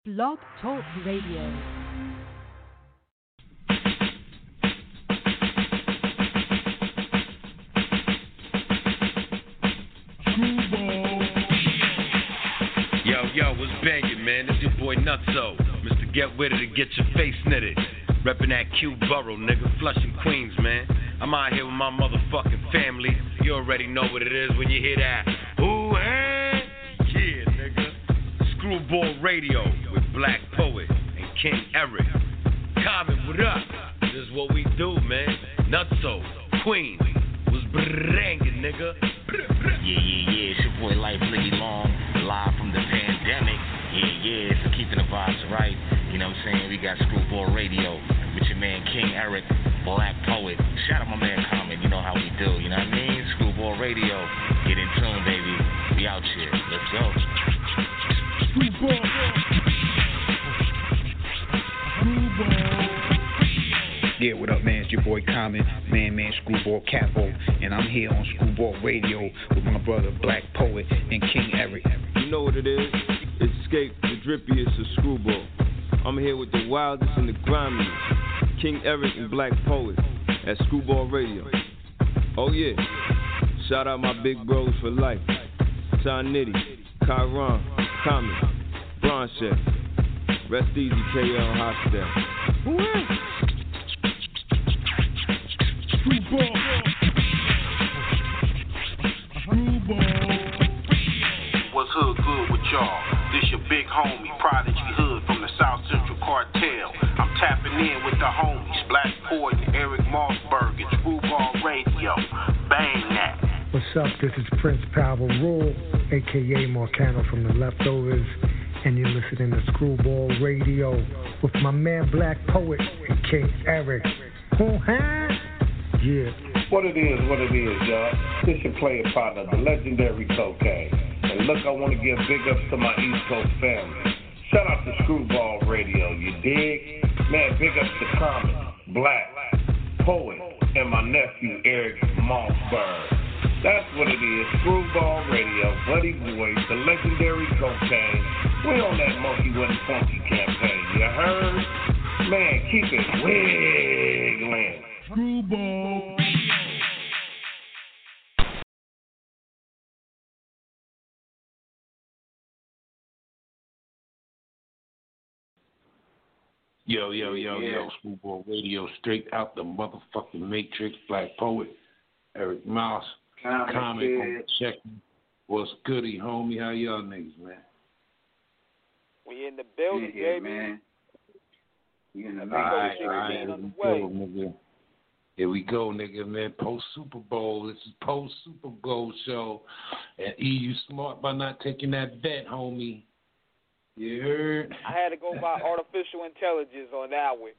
Blog Talk Radio. Yo, what's bangin', man? It's your boy Nutso. Mr. Get With It and Get Your Face Knitted. Reppin' that Q Borough, nigga. Flushing Queens, man. I'm out here with my motherfucking family. You already know what it is when you hear that. Ooh, hey, yeah, nigga. Screwball Radio with Black Poet and King Eric. Common, what up? This is what we do, man. Nutso, Queens. Was brangin', nigga. Yeah. It's your boy Life Niggy Long, live from the pandemic. Yeah. So keeping the vibes right. You know what I'm saying? We got Screwball Radio with your man King Eric, Black Poet. Shout out my man Common. You know how we do. You know what I mean? Screwball Radio. Get in tune, baby. We out here. Let's go. Screwball. Yeah, what up, man? It's your boy Common, man, Screwball Capo, and I'm here on Screwball Radio with my brother Black Poet and King Eric. You know what it is? It's Escape, the drippiest of Screwball. I'm here with the wildest and the grimiest, King Eric and Black Poet at Screwball Radio. Oh yeah, shout out my big bros for life, Ty Nitty, Kyron, Common, Bronche, Rest Easy KL Hostel. Screwball. What's hood good with y'all? This your big homie, Prodigy Hood from the South Central Cartel. I'm tapping in with the homies, Black Poet and Eric Mossberg at Screwball Radio. Bang that. What's up? This is Prince Power Rule, a.k.a. Marcano from the Leftovers, and you're listening to Screwball Radio with my man Black Poet and King Eric. Yeah. What it is, y'all. This your player partner, the legendary Cocaine. And look, I want to give big ups to my East Coast family. Shout out to Screwball Radio, you dig? Man, big ups to Common, Black, Poet, and my nephew Eric Mossberg. That's what it is, Screwball Radio, Buddy Boy, the legendary Cocaine. We on that Monkey with Funky campaign, you heard? Man, keep it wiggling. Screwball. Yo, Screwball Radio, straight out the motherfucking Matrix, Black Poet, Eric Mouse, Comic, checking. What's goody, homie? How y'all niggas, man? We in the building, baby. Man. We in the nigga. Here we go, nigga, man. Post Super Bowl. This is post Super Bowl show. And you smart by not taking that bet, homie. You heard? I had to go by artificial intelligence on that one.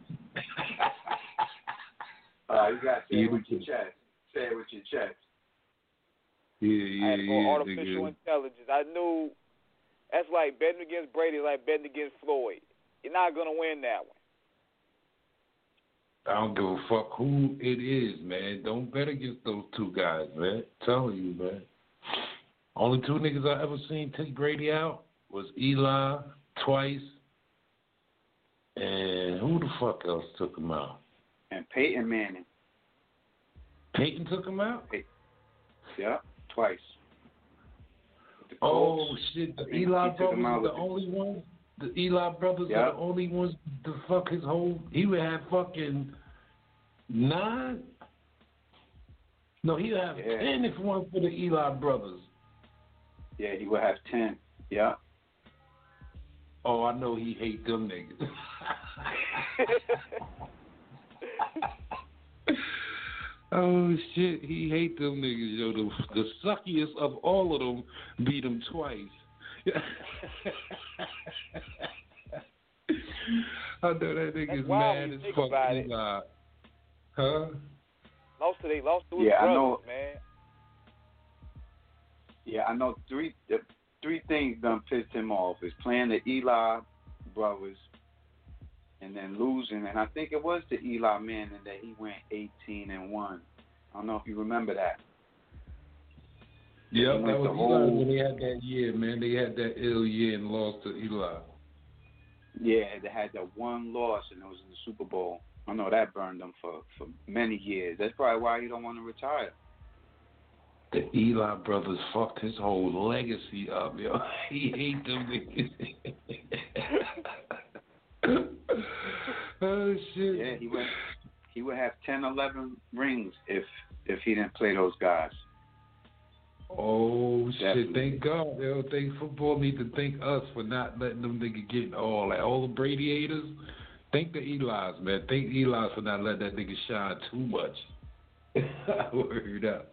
You got to say it with your chest. Say it with your chest. I had to go artificial intelligence. I knew that's like betting against Brady, like betting against Floyd. You're not going to win that one. I don't give a fuck who it is, man. Don't bet against those two guys, man. I'm telling you, man. Only two niggas I ever seen take Brady out was Eli twice, and who the fuck else took him out? And Peyton Manning. Peyton took him out? Yeah, twice. Oh, shit. The Eli brothers are the only ones? The Eli brothers are the only ones to fuck his whole... He would have fucking 9? No, he would have 10 if it weren't for the Eli brothers. Yeah, he would have 10. Yeah. Oh, I know he hate them niggas. Oh, shit. He hate them niggas, yo. The suckiest of all of them beat him twice. I know that nigga's mad as fuck. Huh? Lost to his brothers, man. Yeah, I know three things done pissed him off. Is playing the Eli brothers and then losing. And I think it was the Eli Manning that he went 18-1. I don't know if you remember that. Yeah, that was Eli when they had that year, man. They had that ill year and lost to Eli. Yeah, they had that one loss, and it was in the Super Bowl. I know that burned him for many years. That's probably why he don't want to retire. The Eli brothers fucked his whole legacy up, yo. He hate them niggas. Oh shit. Yeah, he would have 10, 11 rings if he didn't play those guys. Oh Definitely. shit! Thank God. Yo, think football need to thank us for not letting them niggas get all the Brady haters. Thank the Eli's, man. Thank Eli's for not letting that nigga shine too much. Word up.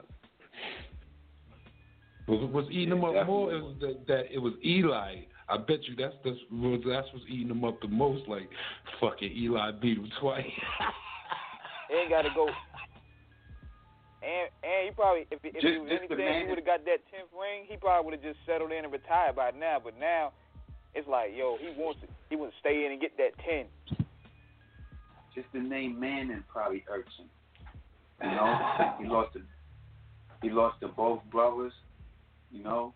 Was eating them up more? It was that it was Eli. I bet you that's what's eating them up the most. Like fucking Eli beat him twice. He ain't got to go. And he probably, if it was anything, he would have got that 10th ring. He probably would have just settled in and retired by now. But now, it's like, yo, he wants to stay in and get that 10. Just the name Manning probably irks him. You know, he lost to both brothers. You know.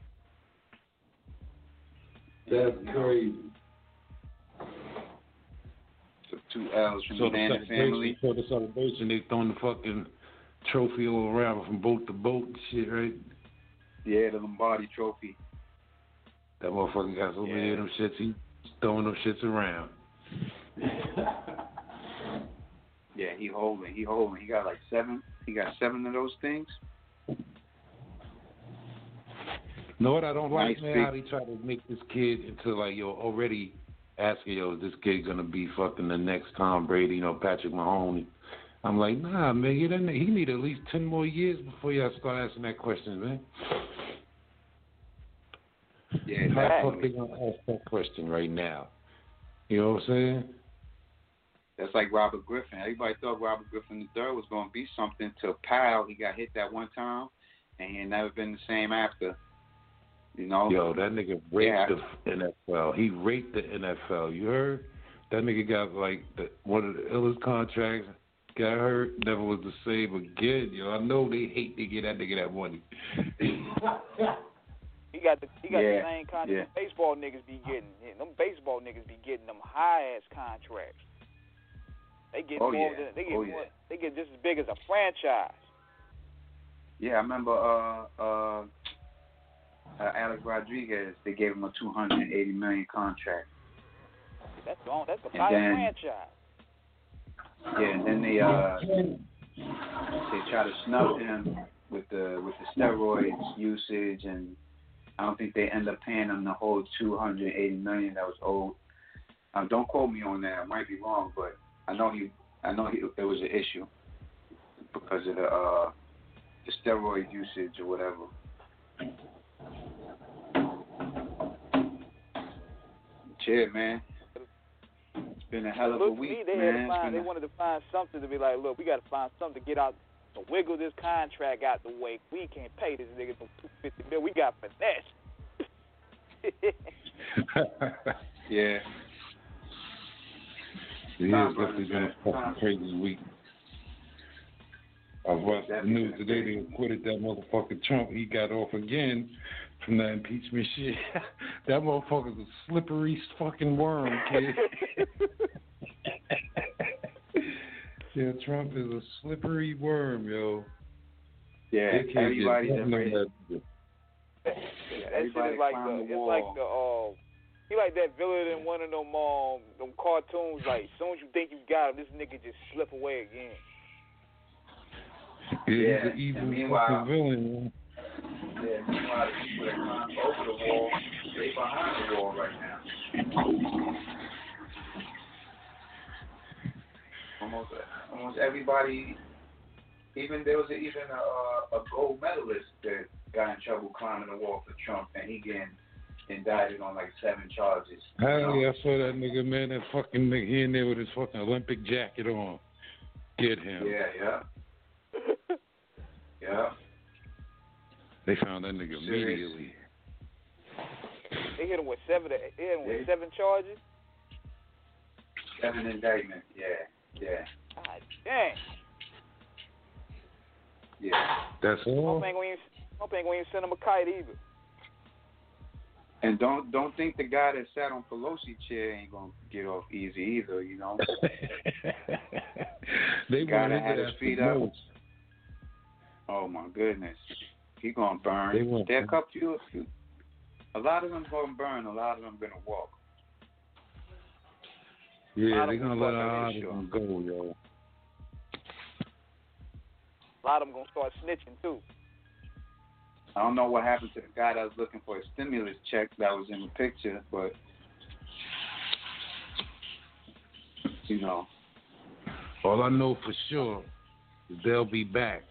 That's crazy. So 2 L's from the Manning family. So the celebration, they throwing the fucking trophy all around from boat to boat and shit, right? Yeah, the Lombardi trophy. That motherfucker got so many of them shits, he throwing them shits around. Yeah, he holding. He got like 7. He got 7 of those things. Know what I don't like, nice man? big. How they try to make this kid into like, yo, already asking, yo, is this kid gonna be fucking the next Tom Brady, Patrick Mahomes? I'm like, nah, man, he need at least 10 more years before y'all start asking that question, man. Yeah, how the fuck they gonna ask that question right now? You know what I'm saying? That's like Robert Griffin. Everybody thought Robert Griffin III was going to be something till Powell. He got hit that one time, and he had never been the same after. You know? Yo, that nigga raped the NFL. He raped the NFL. You heard? That nigga got like one of the illest contracts. Got hurt, never was the same again. Yo, I know they hate to get that nigga that money. He got the same contract baseball niggas be getting. Them baseball niggas be getting them high ass contracts. They get they get just as big as a franchise. Yeah, I remember Alex Rodriguez. They gave him a $280 million contract. That's a franchise. Yeah, and then they try to snub him with the steroids usage, and I don't think they end up paying him the whole $280 million that was owed. Don't quote me on that. I might be wrong, but I know it was an issue because of the steroid usage or whatever. Shit, man. It's been a hell of a week, man. They wanted to find something to be like, look, we got to find something to get out, to wiggle this contract out the way. We can't pay this nigga for $250 million. We got finesse. Yeah. It is definitely been a fucking crazy week. I watched the news today. They acquitted that motherfucker Trump. He got off again from that impeachment shit. That motherfucker's a slippery fucking worm, kid. Yeah, Trump is a slippery worm, yo. Yeah, everybody that shit is like he like that villain in one of them cartoons. Like, as soon as you think you got him, this nigga just slip away again. Yeah, he's an evil fucking villain. Yeah, meanwhile, the people that climbed over the wall, they behind the wall right now. Almost everybody. There was even a gold medalist that got in trouble climbing the wall for Trump, and he getting indicted on like 7 charges. Hell yeah, I saw that nigga, man. That fucking nigga, he in there with his fucking Olympic jacket on. Get him. Yeah. Yeah. They found that nigga immediately. They hit him with 7 charges. 7 indictments. Yeah. God dang. Yeah. That's all. I don't think we even sent him a kite either. And don't think the guy that sat on Pelosi's chair ain't gonna get off easy either. You know. They guy that had his his feet up. Oh my goodness, he gonna burn. There a few. A lot of them gonna burn. A lot of them gonna walk. Yeah, they're gonna let a lot of them go, yo. A lot of them gonna start snitching too. I don't know what happened to the guy that was looking for a stimulus check that was in the picture, but you know. All I know for sure is they'll be back.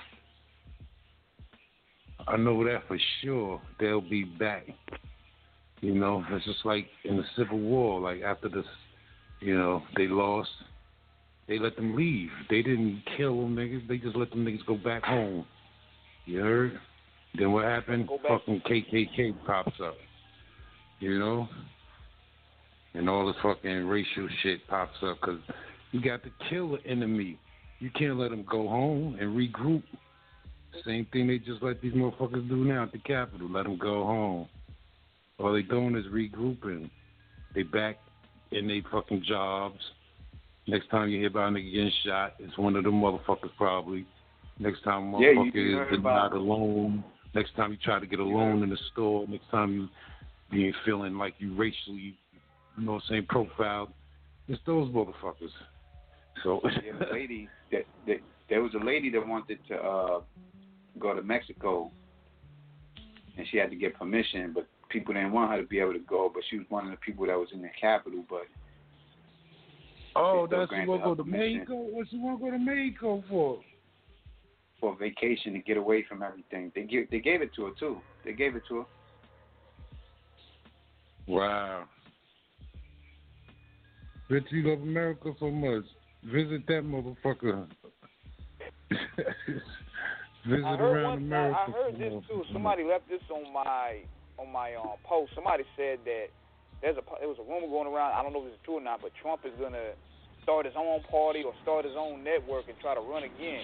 I know that for sure. They'll be back. You know, it's just like in the Civil War. Like after this, you know, they lost. They let them leave. They didn't kill them niggas. They just let them niggas go back home. You heard? Then what happened? Fucking KKK pops up. You know? And all this fucking racial shit pops up because you got to kill the enemy. You can't let them go home and regroup. Same thing they just let these motherfuckers do now at the Capitol. Let them go home. All they doing is regrouping. They back in their fucking jobs. Next time you hear about a nigga getting shot, it's one of them motherfuckers probably. Next time a motherfucker is denied a loan. Next time you try to get a loan in the store. Next time you being feeling like you racially, you know what I'm saying, profiled. It's those motherfuckers. So yeah, lady, there was a lady that wanted to go to Mexico, and she had to get permission, but people didn't want her to be able to go. But she was one of the people that was in the Capitol. But that's she want to go to Mexico. What she want to go to Mexico for? For vacation to get away from everything. They gave it to her too. They gave it to her. Wow. Bet you love America so much. Visit that motherfucker. Visit around America. I heard this too. Somebody left this on my post. Somebody said that there was a rumor going around. I don't know if it's true or not, but Trump is gonna start his own party or start his own network and try to run again.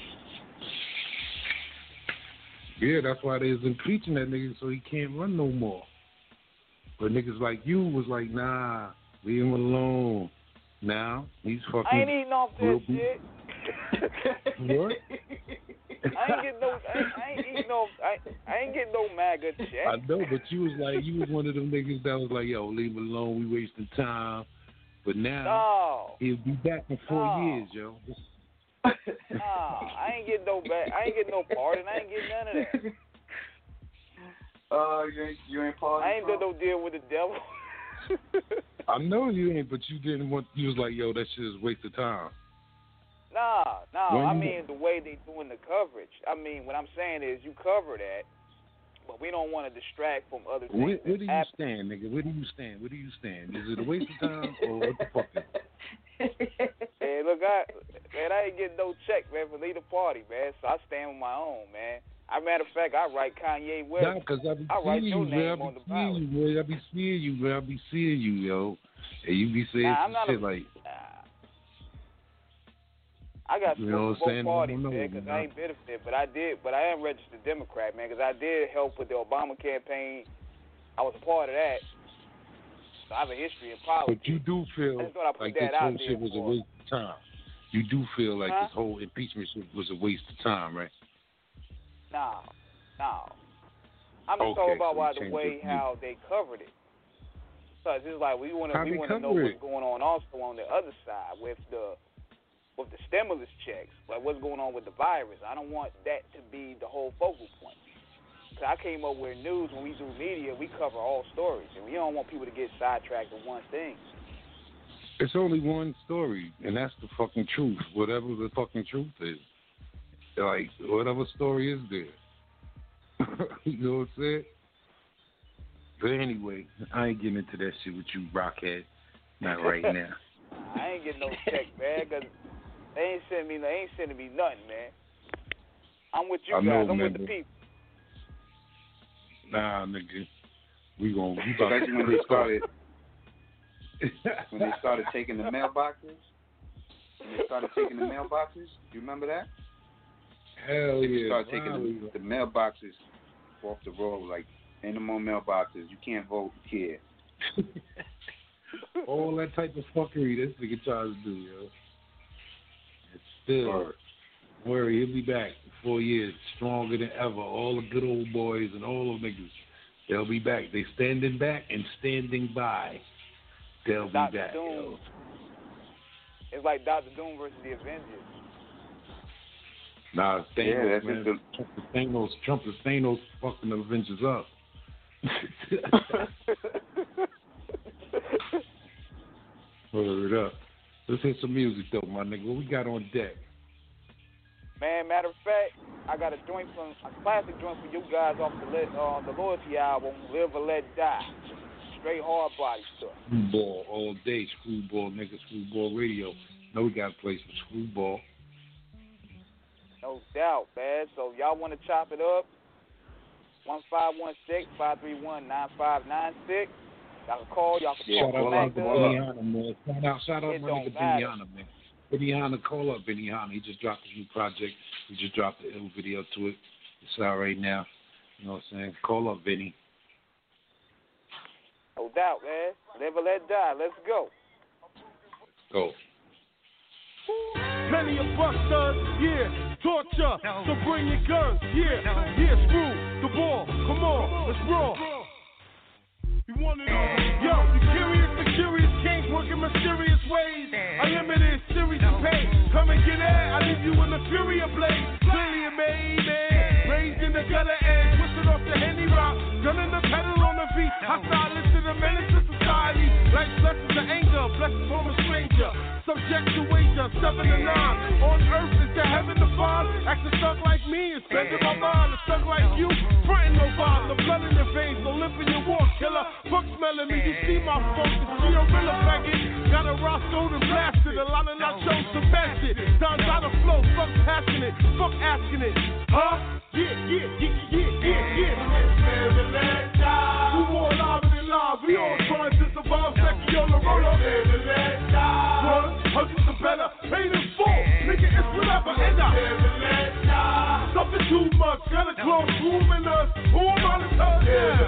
Yeah, that's why they was impeaching that nigga so he can't run no more. But niggas like you was like, nah, leave him alone. Now he's fucking. I ain't eating off that shit. What? I ain't getting no MAGA check. I know, but you was one of them niggas that was like, yo, leave him alone, we wasting time. But now he'll be back in 4 years, yo. I ain't getting no pardon. I ain't getting none of that. You ain't pardon. I ain't done no deal with the devil. I know you ain't, but you didn't want. You was like, yo, that shit is a waste of time. Nah. I mean, the way they doing the coverage. I mean, what I'm saying is you cover that, but we don't want to distract from other things. Where do you stand, nigga? Where do you stand? Is it a waste of time or what the fuck is it? Hey, look, I ain't getting no check, man, for lead a party, man. So I stand on my own, man. As a matter of fact, I write Kanye West. Nah, because I write your name on the ballot. I be seeing you, yo. And you be saying some shit like... I got you know both parties, man, because I ain't benefit. But I am registered Democrat, man, because I did help with the Obama campaign. I was a part of that. So I have a history in politics. But you do feel like this whole shit was a waste of time. You do feel like this whole impeachment shit was a waste of time, right? No. I'm just talking about the way how they covered it. So it's just like we want to know what's going on also on the other side with the stimulus checks, like what's going on with the virus. I don't want that to be the whole focal point. Cause I came up with news. When we do media, we cover all stories, and we don't want people to get sidetracked with one thing. It's only one story, and that's the fucking truth. Whatever the fucking truth is. Like, whatever story is there. You know what I'm saying? But anyway, I ain't getting into that shit with you, Rockhead. Not right now. I ain't getting no check, man, because they ain't sending me nothing, man. I'm with you guys. I'm with the people. Nah, nigga. We about especially when they started taking the mailboxes. You remember that? Hell yeah. They started taking the mailboxes off the road, like Ain't no more mailboxes. You can't vote kids. All that type of fuckery this nigga tries to do, yo. It's still, worry, he'll be back in 4 years, stronger than ever. All the good old boys and all those niggas, they'll be back. They standing back and standing by. They'll be back, yo. It's like Dr. Doom versus the Avengers. Nah, Thanos, man. Trump is Thanos fucking the Avengers up. Word up. Let's hit some music though, my nigga. What we got on deck? Man, matter of fact, I got a classic joint for you guys off the Loyalty album, Live or Let Die. Straight hard body stuff. Screwball all day, Screwball nigga, Screwball Radio. Know we got a place for Screwball. No doubt, man. So y'all want to chop it up? 1516-531-9596. Y'all can call. Y'all can Shout call. out to Benihana, man. Shout out my nigga Benihana, man. Benihana, call up Benihana. He just dropped his new project. We just dropped the ill video to it. It's out right now. You know what I'm saying? Call up Benny. No doubt, man. Live or let die. Let's go. Go. Plenty of busters, yeah, torture, so bring your guns, yeah, screw the ball, come on, let's roll. You want it all? Yo, the curious kings working mysterious ways. Unlimited series of pay. Come and get it, I leave you in the fury of blaze. Clearly made, man. Raised in the gutter and twisted off the Henny rock. Gunning the pedal on the beat. Hostile to the menace of society. Life lessons of anger, blessings from a stranger. Subject to wager, 7 to 9. On earth is the heaven to find. Acting stuck like me and spending my mind. A stuck like you, frontin' no vibe. The blood in your veins, no lip in your war killer. Fuck smelling me, you see my folks. The Giorilla package. Got a Roscoe and blasted. A lot of nachos to best it. Sounds out of flow, fuck passing it. Fuck asking it. Huh? Yeah. Who more live than live? We all trying to survive. Second on the road. Hustle better, paid in full. Nigga, it's whatever, and something too much, got a close room in us. Who am I to tell?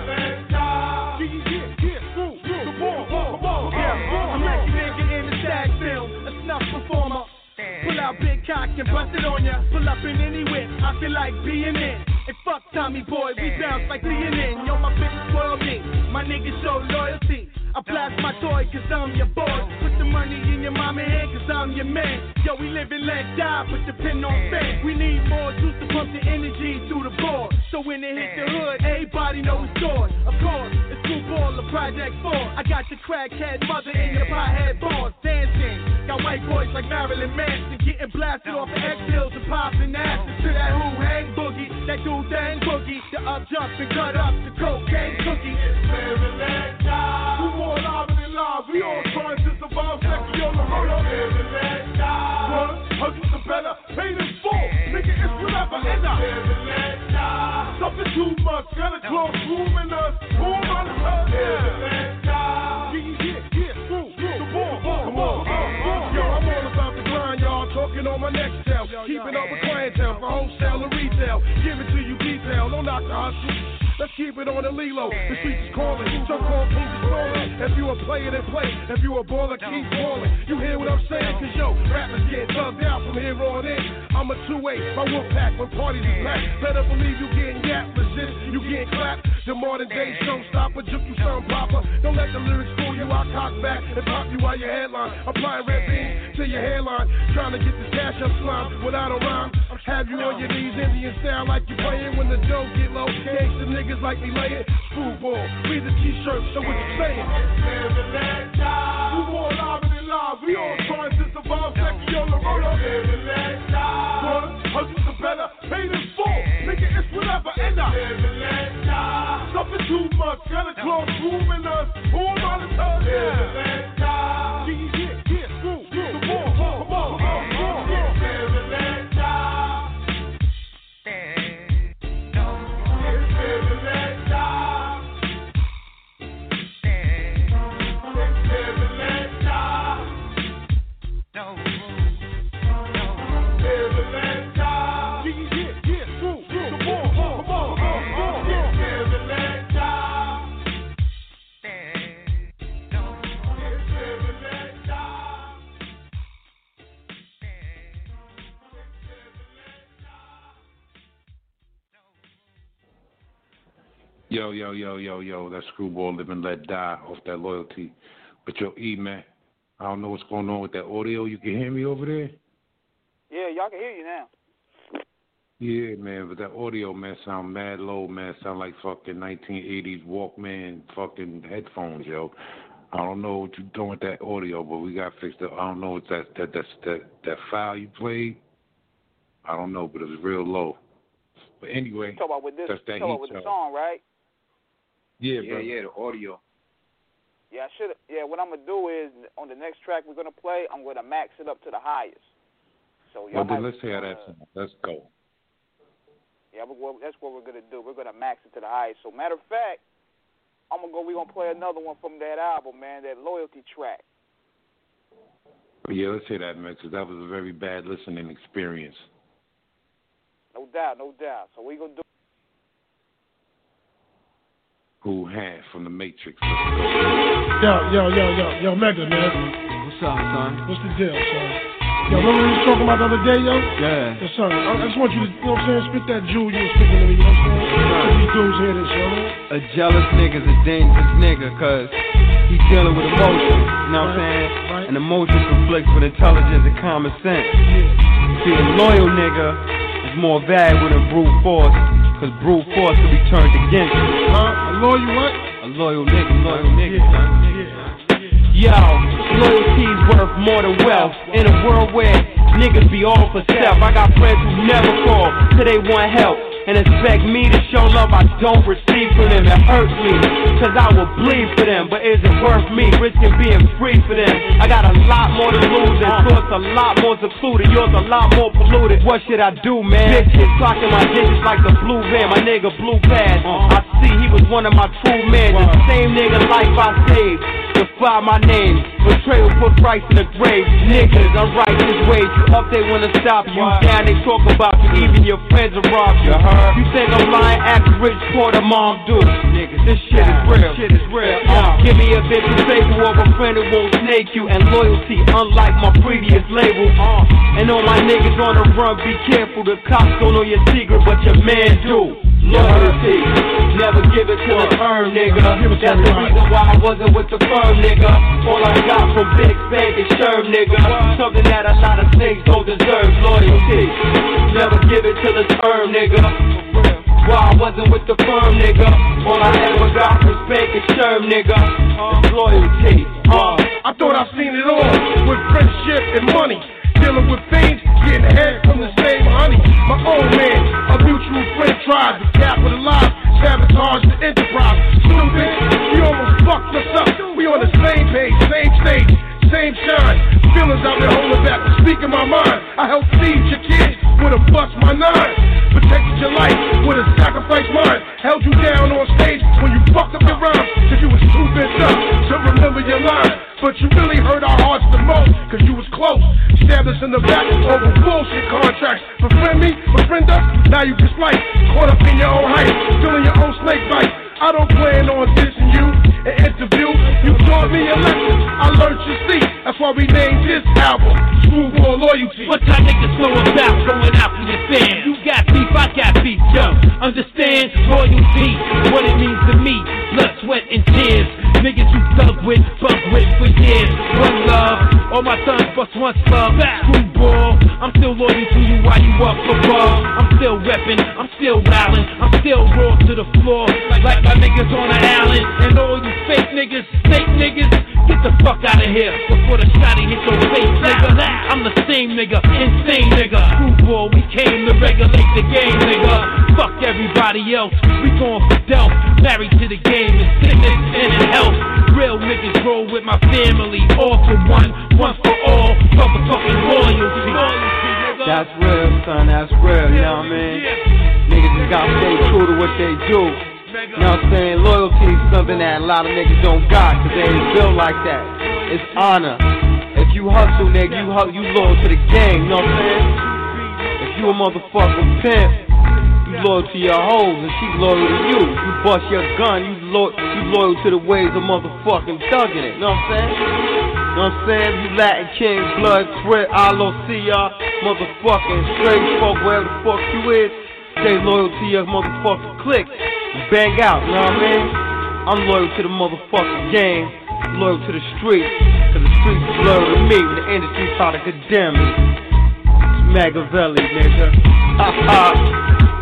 The ball. I'm like a nigga in the SAG film, a snuff performer. Pull out big cock and bust it on ya. Pull up in any whip, I feel like being in. And fuck Tommy Boy, we bounce like CNN. Yo, my bitch spoil me, my niggas show loyalty. I blast my toy cause I'm your boy. Put the money in your mama hand cause I'm your man. Yo, we live and let die, put the pin on fan. We need more juice to pump the energy through the board. So when it hit the hood, everybody knows it's yours. Of course, it's Screwball, the Project 4. I got your crackhead mother in your pothead balls dancing. Got white boys like Marilyn Manson getting blasted off the X-Hills and popping asses to that who hang boogie, that do dang boogie, the up jump and cut up the cocaine cookie. Who more live than live? We all trying to survive. Second on the road. Hustle the better, paid in full. Nigga, it's whatever, and something too much, got a close room in us. Who am I to tell? The ball, come on. Yo, I'm all about the grind, y'all. Talking on my next tail. Keeping up with clientele for wholesale and retail. Give it to you detail, don't knock the hustle. Let's keep it on the Lilo. The streets is calling. So called kings is calling. If you a player, then play. If you a baller, keep balling. You hear what I'm saying? Cause yo, rappers get thugged out from here on in. I'm a 2-8, my wolf pack when parties is packed. Better believe you getting yapped, resist, you getting clapped. The modern day showstopper, juke you some proper. Don't let the lyrics fool you, I'll cock back and pop you out your headline. Applying red beans to your hairline. Trying to get this cash up slime without a rhyme. Have you on your knees, Indian style like you playing when the dough get low. Gangsta niggas like me laying. Screwball, read the t-shirt, so what you saying? Who more live than live? We all trying to survive. Second on the road. Hustle the better, paid in full. Nigga, it's whatever, and something too much, got a close room in us. Who am I to tell? Screw the ball, come on. Yo, that Screwball Live and Let Die off that Loyalty. But yo, E, man, I don't know what's going on with that audio. You can hear me over there? Yeah, y'all can hear you now. Yeah, man, but that audio, man, sound mad low, man. Sound like fucking 1980s Walkman fucking headphones, yo. I don't know what you're doing with that audio, but we got to fix it. I don't know if that file you played. I don't know, but it was real low. But anyway, talk about with this, that's that talk about with the song, right? Yeah, the audio. Yeah, I should. Yeah, what I'm gonna do is on the next track we're gonna play, I'm gonna max it up to the highest. So y'all then let's hear that song. Let's go. Yeah, that's what we're gonna do. We're gonna max it to the highest. So matter of fact, we're gonna play another one from that album, man, that Loyalty track. Yeah, let's hear that, man, because that was a very bad listening experience. No doubt. So we gonna do. Who had from the Matrix? Yo, Mega, man. What's up, son? What's the deal, son? Yo, remember we was talking about the other day, yo? Yeah. Yo, son, I just want you to, you know what I'm saying, spit that jewel you was speaking to me, you know what I'm saying? These dudes hear this, yo, man. A jealous nigga's a dangerous nigga, cause he's dealing with emotions, you know what I'm saying? Right. And emotions conflict with intelligence and common sense. See, a loyal nigga is more valuable than brute force, cause brute force can be turned against you. A loyal what? A loyal nigga, son. Yo, loyalty's worth more than wealth. In a world where niggas be all for self, I got friends who never call till they want help and expect me to show love I don't receive from them. It hurts me, cause I will bleed for them, but is it worth me risking being free for them? I got a lot more to lose and thoughts a lot more secluded, yours a lot more polluted. What should I do, man? Bitches clocking my digits like the blue van, my nigga blue pad. I see he was one of my true men, the same nigga life I saved. Defy my name, betrayal put price in the grave. Niggas, unrighteous ways, you up they wanna stop you. Down they talk about you, even your friends are robbed you. You think I'm lying, act rich, poor the mom do. Niggas, this shit is real. Give me a bitch who favor of a friend who won't snake you. And loyalty, unlike my previous label. And all my niggas on the run, be careful. The cops don't know your secret, but your man do. Loyalty, never give it to the firm, nigga. That's the reason why I wasn't with the firm, nigga. All I got from Big Spade is Sherm, nigga. Something that a lot of snakes don't deserve. Loyalty, never give it to the firm, nigga. Why I wasn't with the firm, nigga. All I ever got from Spade is Sherm, nigga. It's loyalty. I thought I've seen it all with friendship and money. Dealing with fiends, getting head from the same honey. My old man, a mutual friend, tried to capitalize, sabotage the enterprise. Stupid, he almost fucked us up. We on the same page, same stage, same shine. Feelings I've been holding back to speak in my mind. I helped feed your kids with a bust my nine. Protected your life with a sacrifice mine. Held you down on stage when you fucked up your rhymes. Cause you was too bent up to remember your line. But you really hurt our hearts the most, cause you was close. Stabbed us in the back over bullshit contracts. Befriend me, befriend us, now you just like caught up in your own hype, still in your own snake bite. I don't plan on dissing you in interview. You taught me a lesson, I learned your seat. That's why we named this album Screwball Loyalty. What time niggas know about going after your fans? You got beef, I got beef, yo. Understand loyalty, what it means to me. Blood, sweat, and tears. Niggas you thug with, fuck with for years. One love, all my sons bust one slug. Screwball, I'm still loyal to you while you up above. I'm still reppin', I'm still wildin', I'm still raw to the floor. Like my niggas on the island. And all you fake niggas, snake niggas, get the fuck out of here before the shotty hit your face, nigga. I'm the same nigga, insane nigga. Screwball, we came to regulate the game, nigga. Fuck everybody else, we going for Delph. Married to the game, and sickness and in health. Real niggas roll with my family, all for one for all. Motherfucking loyalty. That's real, son, that's real, you know what I mean? Niggas just gotta stay true to what they do. You know what I'm saying? Loyalty is something that a lot of niggas don't got, cause they ain't built like that. It's honor. If you hustle, nigga, you loyal to the game, you know what I'm saying? If you a motherfucking pimp, you loyal to your hoes, and she loyal to you. You bust your gun, you loyal to the ways of motherfucking thugging it, you know what I'm saying? You know what I'm saying? You Latin King, Blood, Crip, Alocia, motherfucking straight folk, wherever the fuck you is, stay loyal to your motherfucking clique. bang out, you know what I mean? I'm loyal to the motherfucking game, loyal to the streets, cause the streets is loyal to me when the industry try to condemn me. It's Machiavelli, nigga. Ha ha.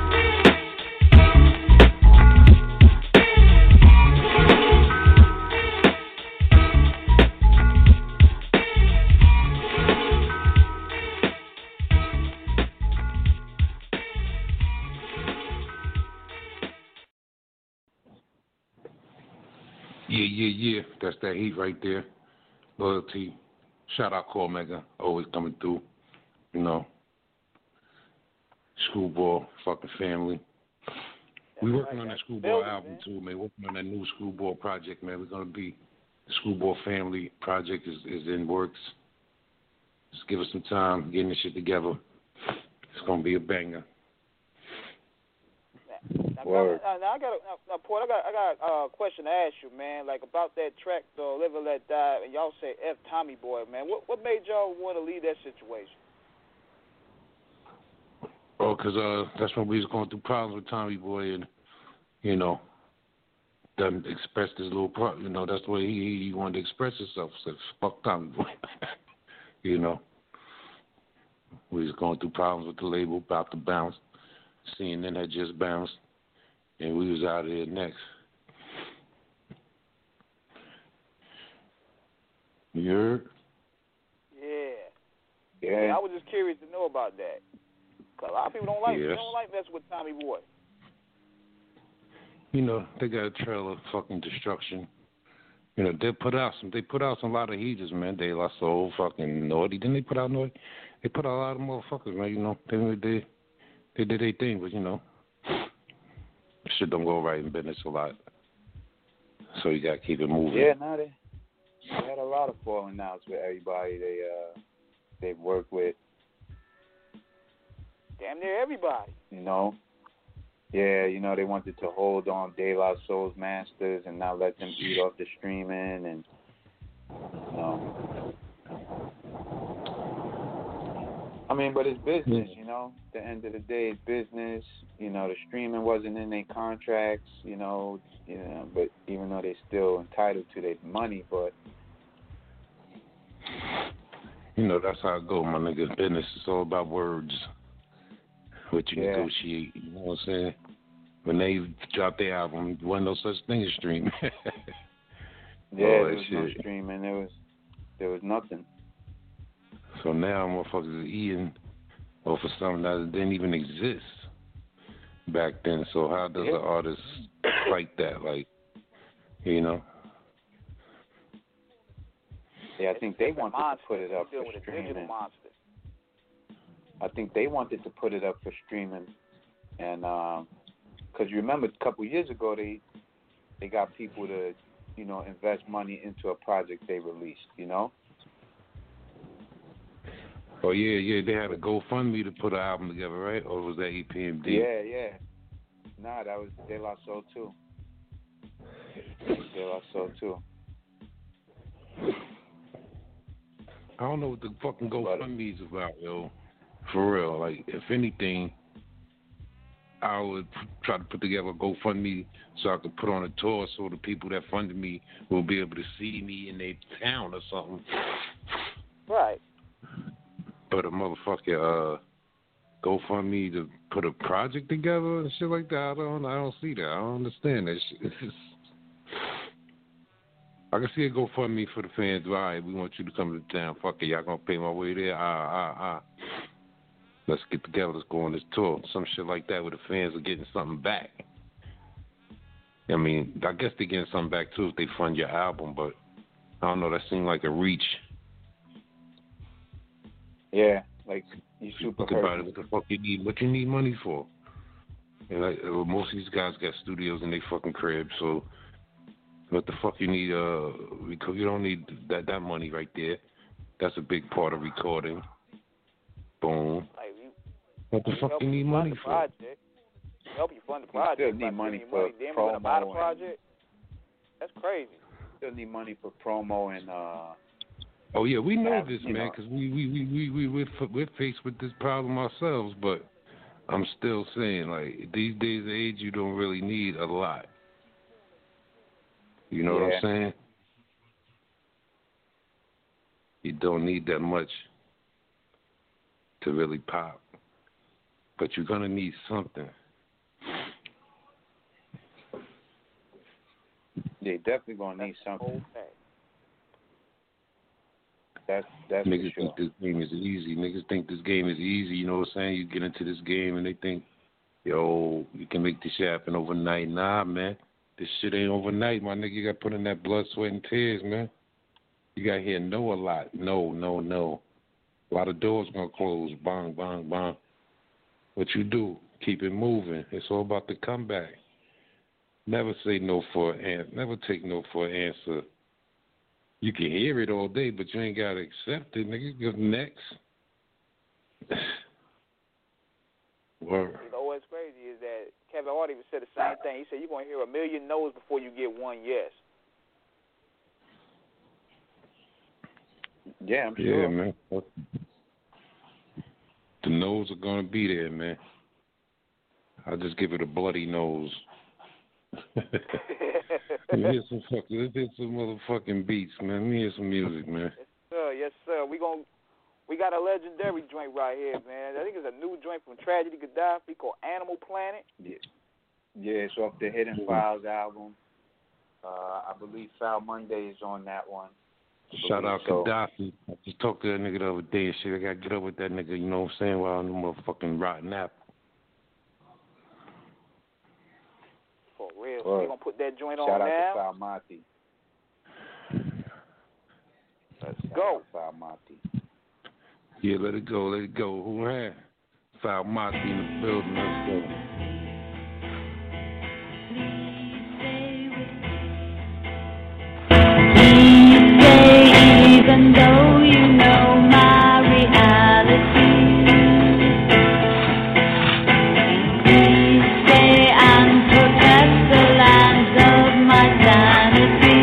Yeah. That's that heat right there. Loyalty. Shout out Cormega. Always coming through. You know. Screwball. Fucking family. We working on that Screwball album too, man. Working on that new Screwball project, man. We're gonna be the Screwball family project is in works. Just give us some time getting this shit together. It's gonna be a banger. Now, Port, I got a question to ask you, man. Like about that track, "Live and Let Die," and y'all say F Tommy Boy, man. What made y'all want to leave that situation? Oh, because that's when we was going through problems with Tommy Boy, and you know, done expressed his little you know, that's the way he wanted to express himself. Said fuck Tommy Boy, you know. We was going through problems with the label, about to bounce. CNN had just bounced, and we was out of here next. You heard? Yeah. I was just curious to know about that. Cause a lot of people don't like messing with Tommy Boy. You know, they got a trail of fucking destruction. You know, they put out some lot of heaters, man. De La Soul, fucking Naughty. Didn't they put out Naughty? They put out a lot of motherfuckers, man. You know, they did their thing, but you know, shit don't go right in business a lot. So you gotta keep it moving. Yeah, no, they had a lot of falling outs with everybody they've worked with. Damn near everybody. You know. Yeah, you know, they wanted to hold on De La Soul's masters and not let them eat off the streaming, and you know. I mean, but it's business, you know. At the end of the day, it's business. You know, the streaming wasn't in their contracts, you know, but even though they're still entitled to their money, but you know, that's how it go, my nigga. Business is all about words. What you negotiate, you know what I'm saying? When they dropped their album, there wasn't no such thing as streaming. there was no streaming. There was nothing. So now motherfuckers are eating off of something that didn't even exist back then. So how does an artist fight that? Like, you know? Yeah, I think they wanted to put it up for streaming. I think they wanted to put it up for streaming, and because you remember a couple years ago they got people to, you know, invest money into a project they released, you know. Oh yeah, they had a GoFundMe to put an album together, right? Or was that EPMD? Yeah. Nah, that was De La Soul too. I don't know what the fucking GoFundMe is about, yo. For real, like, if anything, I would try to put together a GoFundMe so I could put on a tour so the people that funded me will be able to see me in their town or something. Right. But a motherfucker GoFundMe to put a project together and shit like that, I don't see that. I don't understand that shit. It's just, I can see a GoFundMe for the fans. All right, we want you to come to town. Fuck it, y'all gonna pay my way there. Let's get together. Let's go on this tour. Some shit like that where the fans are getting something back. I mean, I guess they're getting something back too if they fund your album, but I don't know. That seemed like a reach. Yeah, like you super Think about it. What the fuck you need? What you need money for? And like, most of these guys got studios in their fucking crib, so what the fuck you need? Because you don't need that money right there. That's a big part of recording. Boom. What the fuck you need money for? Help you fund the project. You still need money for promo. Buy the project. That's crazy. Still need money for promo and. Oh yeah, we know this, man, because we're faced with this problem ourselves. But I'm still saying, like, these days of age, you don't really need a lot. You know what I'm saying? You don't need that much to really pop. But you're going to need something. Yeah, definitely going to need something. That's niggas for sure. think this game is easy. Niggas think this game is easy. You know what I'm saying? You get into this game and they think, yo, you can make this shit happen overnight. Nah, man. This shit ain't overnight, my nigga. You got to put in that blood, sweat, and tears, man. You got to hear no a lot. No. A lot of doors going to close. Bang, bang, bang. What you do, keep it moving. It's all about the comeback. Never say no for an answer. Never take no for an answer. You can hear it all day, but you ain't got to accept it, nigga. Go next. Word. You know what's crazy is that Kevin Hart even said the same thing. He said you're going to hear a million no's before you get one yes. Yeah, I'm sure. Yeah, man. The no's are going to be there, man. I'll just give it a bloody nose. Let me hear some motherfucking beats, man. Let me hear some music, man. Yes, sir. We got a legendary joint right here, man. I think it's a new joint from Tragedy Gaddafi called Animal Planet. Yeah, it's off the Hidden Files album. I believe Foul Monday is on that one. Shout out Gaddafi. I just talked to that nigga the other day and shit. I got to get up with that nigga, you know what I'm saying, while I'm the motherfucking rotten apple. For real. So you going to put that joint Shout on now? Shout out to Foul Monty. Let's go. Foul Monty. Yeah, let it go. Who had Foul Monty in the building? Let's go. Even though you know my reality, please stay and protect the lands of my sanity.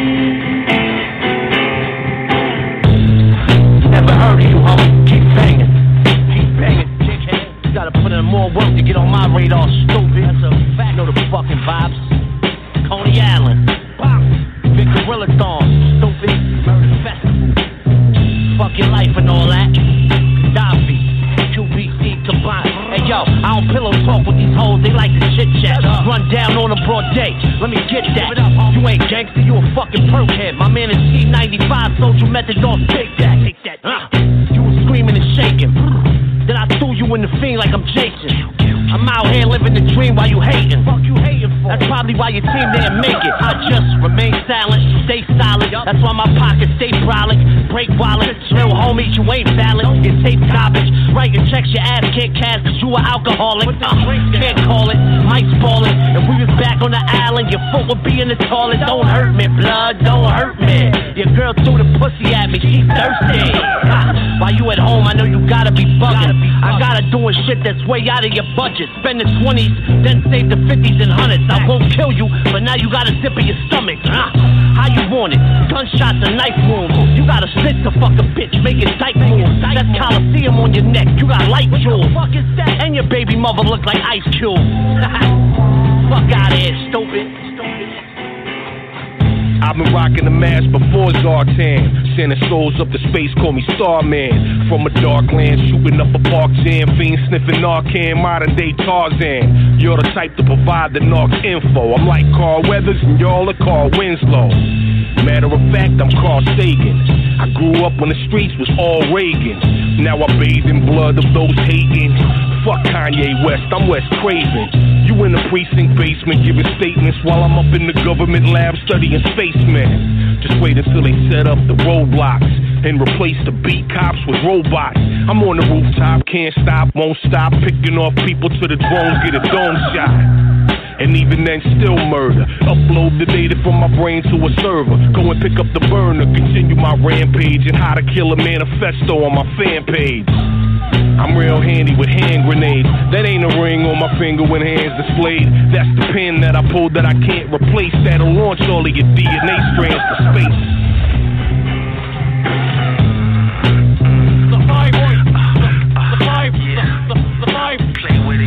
Never heard of you, homie. Keep banging, dickhead. You gotta put in more work to get on my radar, stupid. That's a fact. Know the fucking vibes. Coney Island, Big Gorilla Thorn, stupid. Murder Festival. Fuck your life and all that. Gaddafi, QBC combined. Hey yo, I don't pillow talk with these hoes, they like to chit chat. Run down on a broad day, let me get that. You ain't gangster, you a fucking perkhead. My man is T95, social method on take that. You was screaming and shaking. Then I threw you in the fiend like I'm Jason. I'm out here living the dream while you hating. Fuck you hating for? That's probably why your team didn't make it. I just remain silent, stay solid. That's why my pockets stay brolic. Break wallets, little homies, you ain't valid. Your tape garbage, writing checks your ass can't cash cause you an alcoholic. Can't call it, Mike's ballin'. If we was back on the island, your foot would be in the toilet. Don't hurt me, blood, don't hurt me. Your girl threw the pussy at me, she thirsty. While you at home, I know you gotta be bugging. I gotta doing shit that's way out of your budget. Spend the 20s, then save the 50s and 100s. I won't kill you, but now you got a zip in your stomach. How you want it? Gunshots and knife wounds. You gotta split to fuck a bitch, make it dyke moves. That's Coliseum on your neck. You got light jewels. And your baby mother look like Ice Cube. Fuck out of here, stupid. I've been rocking the mask before Zartan. Sending souls up to space, call me Starman. From a dark land, shooting up a park jam. Fiend sniffing Narcan, modern day Tarzan. You're the type to provide the narc info. I'm like Carl Weathers and y'all are Carl Winslow. Matter of fact, I'm Carl Sagan. I grew up when the streets was all Reagan. Now I bathe in blood of those hating. Fuck Kanye West, I'm West Craven. You in the precinct basement giving statements while I'm up in the government lab studying spacemen. Just wait until they set up the roadblocks and replace the beat cops with robots. I'm on the rooftop, can't stop, won't stop, picking off people till the drones get a dome shot. And even then still murder. Upload the data from my brain to a server. Go and pick up the burner, continue my rampage, and how to kill a manifesto on my fan page. I'm real handy with hand grenades. That ain't a ring on my finger when hands displayed. That's the pin that I pulled that I can't replace. That'll launch all of your DNA strands to space. The vibe. Play with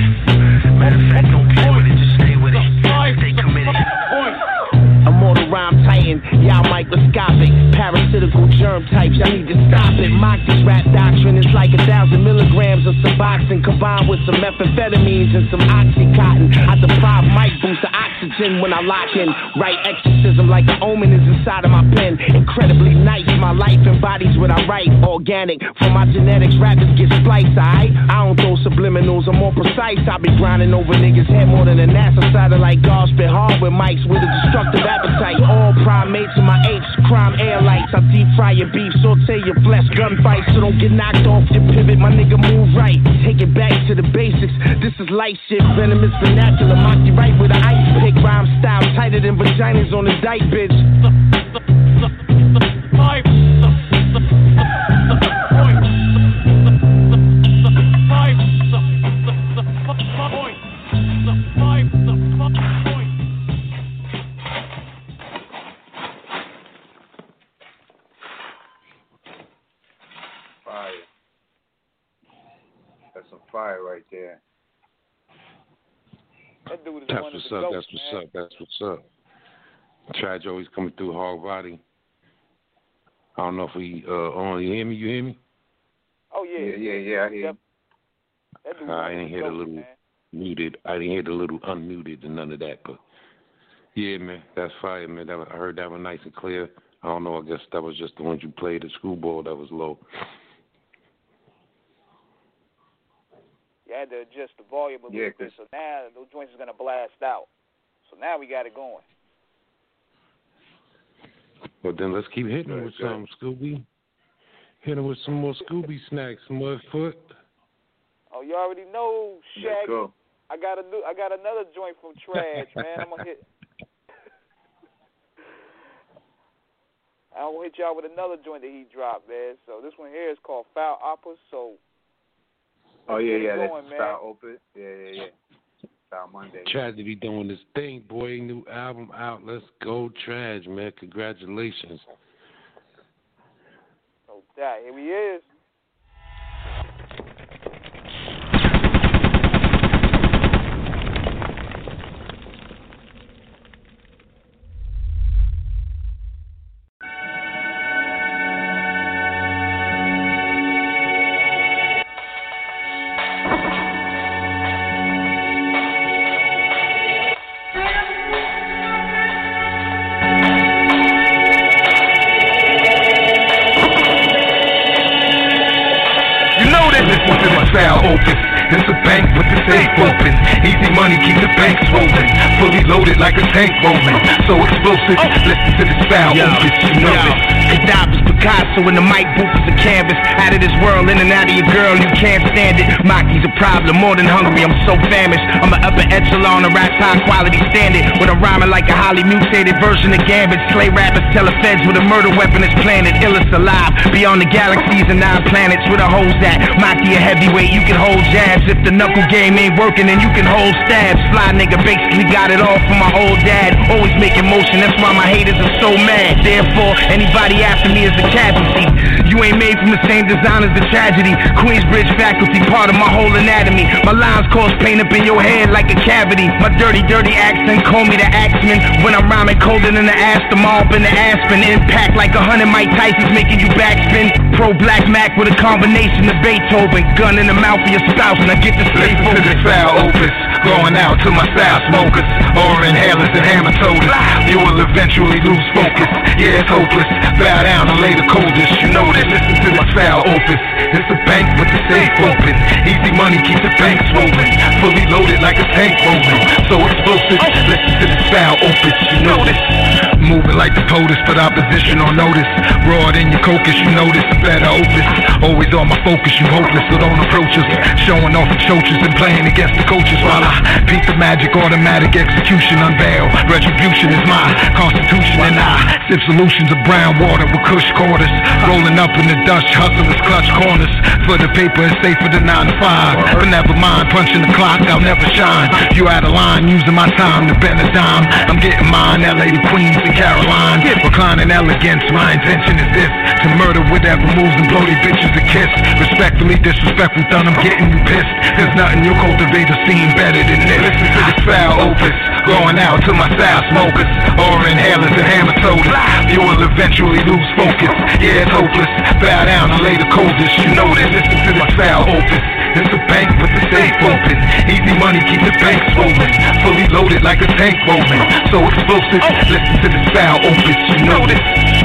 no germ types, y'all need to stop it. Mock this rap doctrine, it's like 1,000 milligrams of Suboxone combined with some methamphetamines and some Oxycontin. I deprive mic boost of oxygen when I lock in. Right exorcism like the omen is inside of my pen. Incredibly nice, my life embodies what I write. Organic, from my genetics, rappers get spliced, alright? I don't throw subliminals, I'm more precise. I be grinding over niggas' head more than a NASA satellite. God spit hard with mics with a destructive appetite. All primates in my apes, crime air lights. I deep fry your beef, saute your flesh, gunfights. So don't get knocked off your pivot, my nigga move right. Take it back to the basics, this is light shit. Venomous vernacular, Monkey right with an ice pick. Rhyme style tighter than vaginas on a dyke, bitch. Fire. That's some fire right there. That dude is That's one of what's the up. goats, That's what's man. up. That's what's up. Traj always coming through hard body. I don't know if we on. You hear me? You hear me? Oh yeah. Yeah. I hear you. That dude I didn't hear the little muted. I didn't hear the little unmuted and none of that. But yeah, man, that's fire, man. I heard that one nice and clear. I don't know. I guess that was just the ones you played at Screwball that was low. You had to adjust the volume a little bit, so now those joints is gonna blast out. So now we got it going. Well, then let's keep hitting with some Scooby. Hitting with some more Scooby snacks, Mudfoot. Oh, you already know, Shaggy. Let's go. I got another joint from Trash, man. I'm gonna hit y'all with another joint that he dropped, man. So this one here is called Foul Opera. So oh yeah, going, that's man. Foul Opus. Yeah. Foul Monday. Tragedy doing his thing, boy. New album out. Let's go, Traj, man. Congratulations. No doubt. Here he is. Foul Opus. It's a bank with the safe open. Easy money, keep the bank swollen. Fully loaded like a tank rolling. So explosive, listen to this Foul Opus, you know it. Cadabras, Picasso in the mic booth is a canvas. Out of this world, in and out of your girl, you can't stand it. Maki's a problem, more than hungry, I'm so famished. I'm an upper echelon, a rap's high quality standard. When I'm rhyming like a highly mutated version of Gambit. Slay rappers, tell the feds with a murder weapon is planted. Illest alive, beyond the galaxies and 9 planets. Where the hoes at? Maki a heavyweight, you can hold jabs. If the knuckle game ain't working, then you can hold stabs. Fly nigga basically got it all from my old dad. Always making motion, that's why my haters are so mad. Therefore, anybody after me is a casualty. You ain't made from the same design as the tragedy. Queensbridge faculty, part of my whole anatomy. My lines cause pain up in your head like a cavity. My dirty accent, call me the Axeman. When I'm rhyming colder than the Aston, all up in the Aspen. Impact like 100 Mike Tyson's making you backspin. Pro Black Mac with a combination of Beethoven. Gun in the mouth of your spouse and I get to stay focused. Listen to this Foul Opus, going out to my style smokers, or inhalers and hammer toters. You will eventually lose focus. Yeah, it's hopeless. Bow down and lay the coldest. You know that. Listen to this Foul Opus. It's a bank with the safe open. Easy money, keep the bank swollen. Fully loaded like a tank rolling. So explosive. Listen to this Foul Opus. You know this. Moving like the POTUS, but opposition on notice. Raw in your cocus, you know this. A better opus. Always on my focus, you hopeless, so don't approach us. Showing off the choaches and playing against the coaches while I beat the magic, automatic execution, unveil. Retribution is my constitution, and I sip solutions of brown water with Kush quarters. Rolling up in the dust, hustlers clutch corners. For the paper, it's safer than 9 to 5. But never mind, punching the clock, I'll never shine. You out of line, using my time to bend a dime. I'm getting mine, LA to Queens and Caroline. Reclining elegance, my intention is this: to murder whatever moves and blow these bitches a kiss. Respectfully disrespectful, done, I'm getting you pissed. There's nothing your cultivator seen better than this. Listen to this Foul Opus, Going out to my style smokers, or inhalers and hammer toes. You will eventually lose focus. Yeah, it's hopeless. Bow down and lay the coldest. You know this. Listen to my style opus. It's the bank with the safe open. Easy money, keep the bank swollen. Fully loaded like a tank rolling. So explosive. Listen to the style opus. You know this.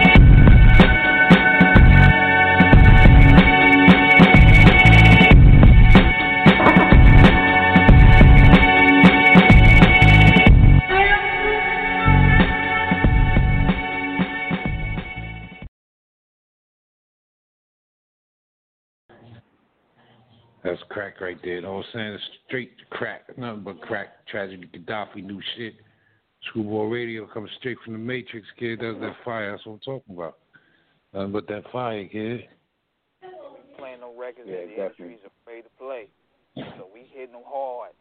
That's crack right there. You know what I'm saying? It's straight crack. Nothing but crack. Tragedy Gaddafi, new shit. Screwball Radio comes straight from the Matrix, kid. That's that fire. That's what I'm talking about. Nothing but that fire, kid. Playing no records that the industry's afraid to play. So we hitting them hard.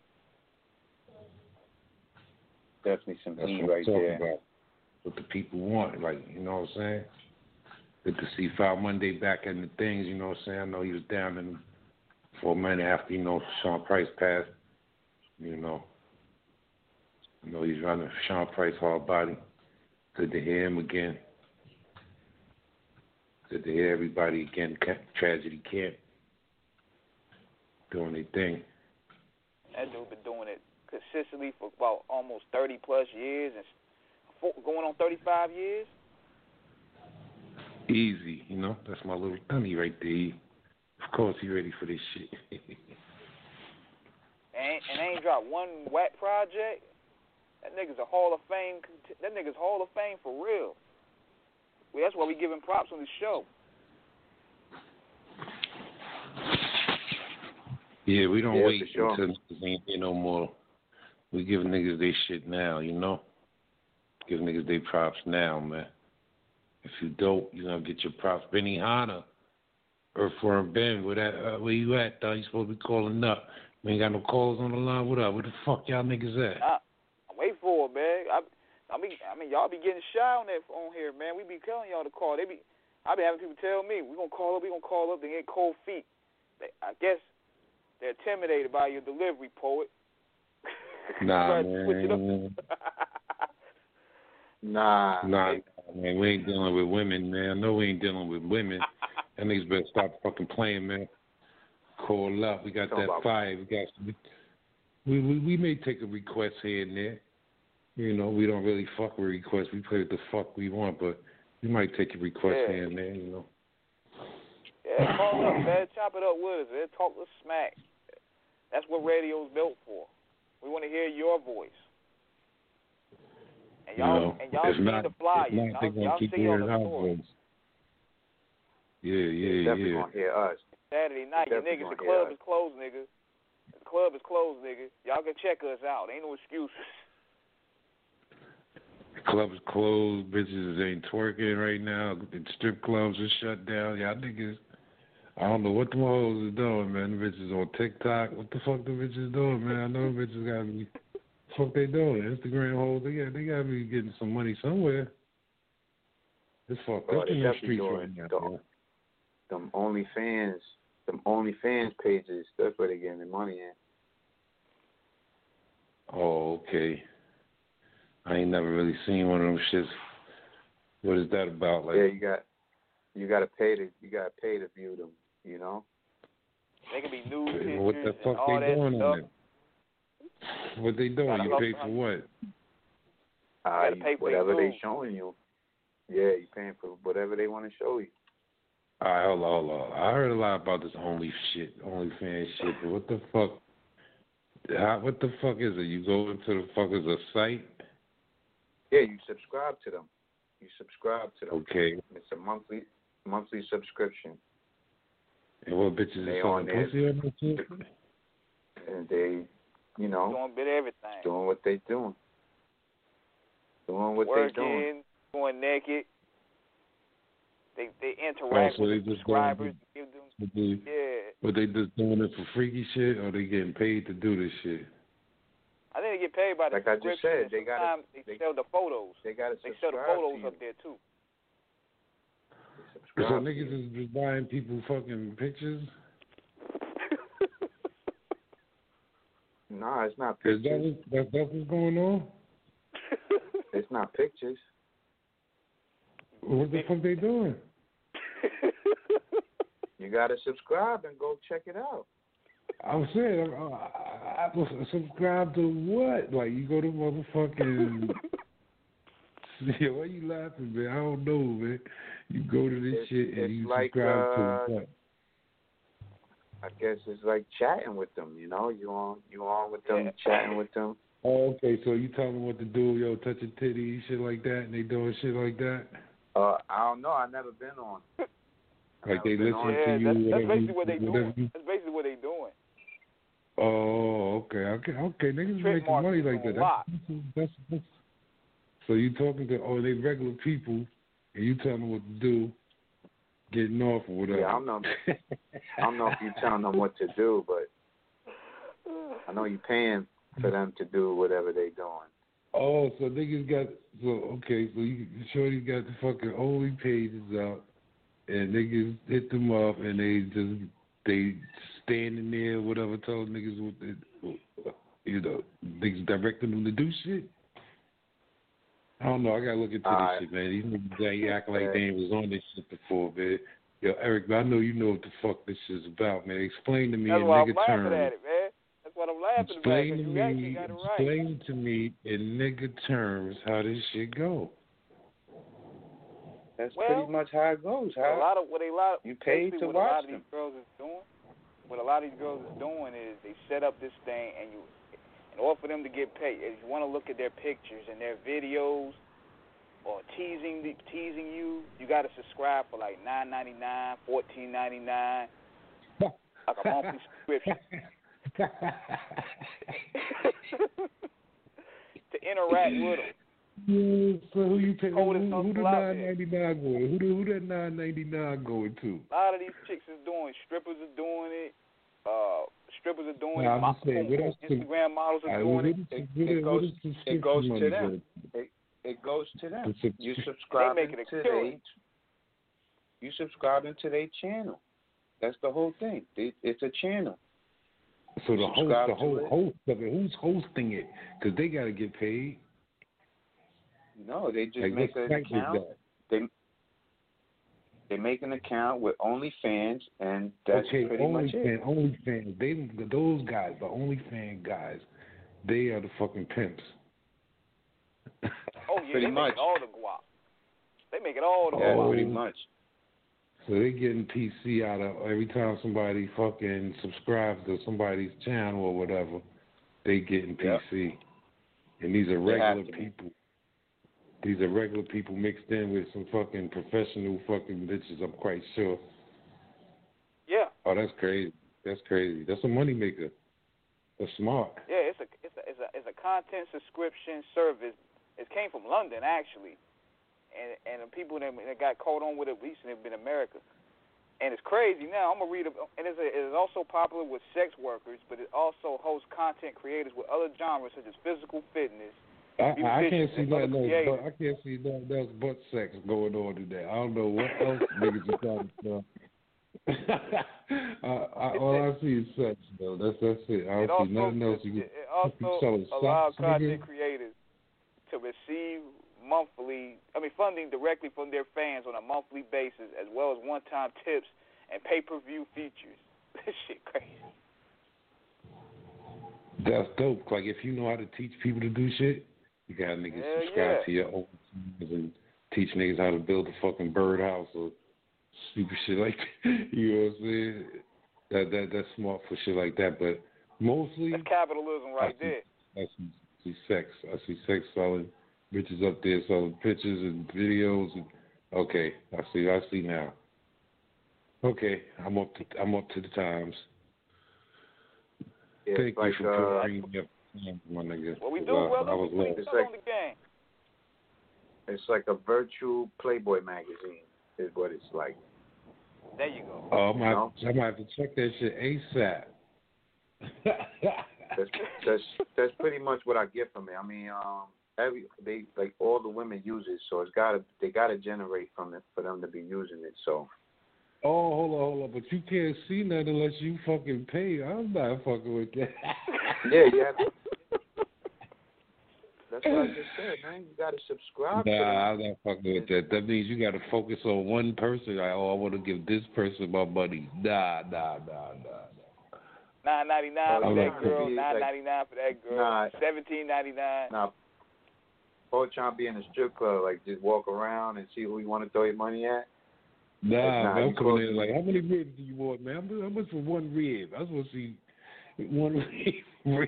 Definitely some That's heat what I'm right talking there. about. What the people want, like, you know what I'm saying? Good to see Foul Monday back in the things, you know what I'm saying? I know he was down in for a minute after, you know, Sean Price passed. You know he's running Sean Price hard body. Good to hear him again. Good to hear everybody again. Tragedy Camp doing their thing. That dude been doing it consistently for about almost 30 plus years and going on 35 years. Easy, you know. That's my little dummy right there. Of course, he ready for this shit. and ain't dropped one whack project. That nigga's a Hall of Fame. That nigga's Hall of Fame for real. Well, that's why we giving props on the show. Yeah, we don't wait sure. until niggas ain't there no more. We give niggas their shit now, you know? Give niggas their props now, man. If you dope, you know, get your props. Benny Hanna, Earthworm Ben, where you at, dog? You supposed to be calling up. We ain't got no calls on the line. What up? Where the fuck y'all niggas at? I'm waiting for it, man. I mean, y'all be getting shy on here, man. We be telling y'all to call. I be having people tell me, we gonna call up, they get cold feet. I guess they're intimidated by your delivery, poet. Nah, man. Nah, man. We ain't dealing with women, man. I know we ain't dealing with women. That niggas better stop fucking playing, man. Call up. We got that fire. We may take a request here and there. You know, we don't really fuck with requests. We play what the fuck we want, but we might take a request here and there, you know. Yeah, call up, man. Chop it up with us, man. Talk the smack. That's what radio's built for. We want to hear your voice. And y'all see the flyers. Y'all see on the story. Yeah. Definitely gonna hear us. Saturday night, you niggas, the club is closed, nigga. The club is closed, nigga. Y'all can check us out. Ain't no excuses. The club's closed. Bitches ain't twerking right now. The strip clubs are shut down. Y'all niggas, I don't know what the hoes is doing, man. The bitches on TikTok. What the fuck the bitches doing, man? I know the bitches gotta be. What the fuck they doing? Instagram hoes. They gotta be getting some money somewhere. It's fucked up in the streets right now. Them OnlyFans pages. That's where they getting their money in. Oh, okay. I ain't never really seen one of them shits. What is that about? Like, yeah, you gotta pay to view them. You know. They can be nude pictures. What the fuck and all they doing that on it? What they doing? You pay for what? Whatever they showing you. Yeah, you paying for whatever they want to show you. All right, hold on. I heard a lot about this OnlyFans shit, but what the fuck? What the fuck is it? You go into the fuckers a site? Yeah, you subscribe to them. Okay. It's a monthly subscription. And what bitches is selling pussy or no shit? And they, you know, doing a bit of everything. Doing what they doing. Working, going naked. They interact with the subscribers. But they just doing it for freaky shit, or they getting paid to do this shit? I think they get paid by the subscription. Like I just said, they sell the photos. They sell the photos up there too. So niggas is just buying people fucking pictures? Nah, it's not pictures. That's what's going on? It's not pictures. What the fuck they doing? You gotta subscribe and go check it out. I'm saying, I subscribe to what? Like, you go to motherfucking... Yeah, why you laughing, man? I don't know, man. You go to this shit and you like, subscribe to what? I guess it's like chatting with them, you know? You on with them, chatting with them. Oh, okay, so you tell them what to do, yo, touch a titty, shit like that, and they doing shit like that? I don't know. I've never been on. Like they listen to you. That's basically what they doing. That's basically what they doing. Oh, okay. Niggas making money like that. That's so you talking to they regular people, and you tell them what to do, getting off or whatever. Yeah, I don't know if you telling them what to do, but I know you paying for them to do whatever they doing. Oh, so niggas got Shorty got the fucking only pages out, and niggas hit them up, and they standing there, whatever, told niggas what niggas directing them to do shit. I don't know. I gotta look into this shit, man. These niggas ain't acting like they was on this shit before, man. Yo, Eric, I know you know what the fuck this shit's about, man. Explain to me in nigga terms. That's why I'm laughing at it, man. That's what I'm laughing about. Explain to me in nigga terms how this shit go. That's pretty much how it goes. You paid to watch them. What a lot of these girls is doing is they set up this thing, and in order for them to get paid, if you want to look at their pictures and their videos or teasing you, you got to subscribe for like $9.99, $14.99, like a monthly subscription. To interact with them. Yeah, so who you pay? Who the $9.99 going? Who that $9.99 going to? A lot of these chicks is doing. Strippers are doing it. Strippers are doing it. Instagram models are doing it. It goes to them. It goes to them. You subscribing to their channel. That's the whole thing. It's a channel. So the host of it, who's hosting it? Because they got to get paid. No, they just make an account. They make an account with OnlyFans, and that's pretty much it. OnlyFans, those guys, the OnlyFans guys, they are the fucking pimps. Oh yeah, they make all the guap. They make it all the guap. Pretty much. So they getting PC out of every time somebody fucking subscribes to somebody's channel or whatever, they getting PC. And these are regular people. These are regular people mixed in with some fucking professional fucking bitches, I'm quite sure. Yeah. Oh, that's crazy. That's a money maker. That's smart. Yeah, it's a content subscription service. It came from London actually. And the people that got caught on with it recently have been America. And it's crazy now. I'm going to read and it is also popular with sex workers, but it also hosts content creators with other genres such as physical fitness. I can't see nothing else. I can't see nothing else but sex going on today. I don't know what else niggas are talking about. All I see is sex, though. That's it. I don't see nothing else. It also allows content creators to receive funding directly from their fans on a monthly basis, as well as one-time tips and pay-per-view features. This shit crazy. That's dope. Like, if you know how to teach people to do shit, you got niggas subscribe to your own and teach niggas how to build a fucking birdhouse or stupid shit like that. You know what I'm saying? That's smart for shit like that. But mostly, that's capitalism right there. I see sex. I see sex selling. Bitches up there selling pictures and videos. And, okay, I see now. Okay, I'm up to the times. Yeah, Thank you for bringing me up, my nigga. What we do, brother? We on the game. It's like a virtual Playboy magazine, is what it's like. There you go. Oh, I might have to check that shit ASAP. That's pretty much what I get from it. I mean, they like all the women use it, so they gotta generate from it for them to be using it. So. Oh, hold on, but you can't see nothing unless you fucking pay. I'm not fucking with that. Yeah. That's what I just said, man. You gotta subscribe to them. I'm not fucking with that. That means you gotta focus on one person. Like, I want to give this person my money. Nah. $9.99 for that girl. $9.99 for that girl. $17.99. Nah. Or trying to be in a strip club, like just walk around and see who you want to throw your money at. Nah, I'm coming in like, how many ribs do you want, man? How much for one rib? I just want to see one rib.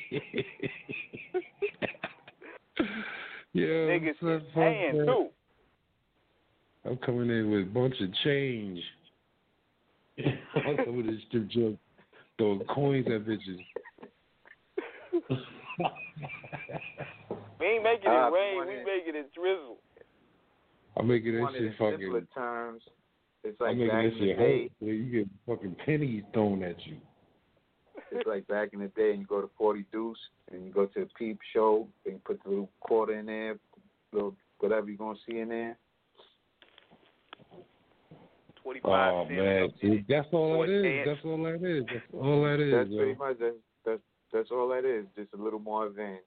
Yeah, niggas paying too. I'm coming in with a bunch of change. I'm coming to the strip club throwing coins at bitches. We ain't making it rain. We making it drizzle. I'm making that shit fucking. Simpler terms, it's like I'm making back that in the shit day. hurt. You get fucking pennies thrown at you. It's like back in the day, and you go to 40 Deuce, and you go to the peep show, and you put the little quarter in there, little whatever you're gonna see in there. 25 oh man, see, that's all that is. That's all that is. That's all that is. That's pretty much that's all that is. Just a little more advanced.